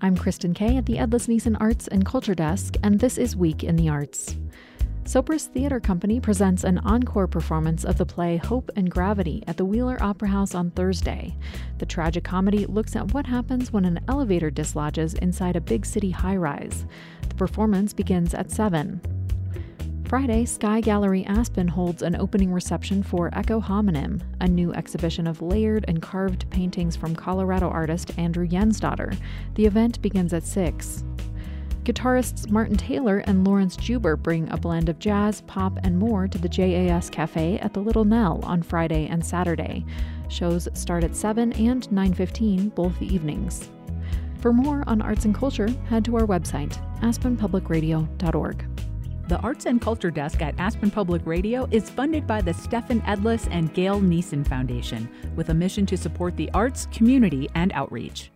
I'm Kristen Kay at the Ed Leeson Arts and Culture Desk, and this is Week in the Arts. Sopris Theater Company presents an encore performance of the play Hope and Gravity at the Wheeler Opera House on Thursday. The tragic comedy looks at what happens when an elevator dislodges inside a big city high-rise. The performance begins at 7. Friday, Sky Gallery Aspen holds an opening reception for Echo Homonym, a new exhibition of layered and carved paintings from Colorado artist Andrew Jensdottir. The event begins at 6. Guitarists Martin Taylor and Lawrence Juber bring a blend of jazz, pop, and more to the JAS Cafe at the Little Nell on Friday and Saturday. Shows start at 7 and 9:15 both evenings. For more on arts and culture, head to our website, aspenpublicradio.org. The Arts and Culture Desk at Aspen Public Radio is funded by the Stephen Edlis and Gail Neeson Foundation, with a mission to support the arts, community, and outreach.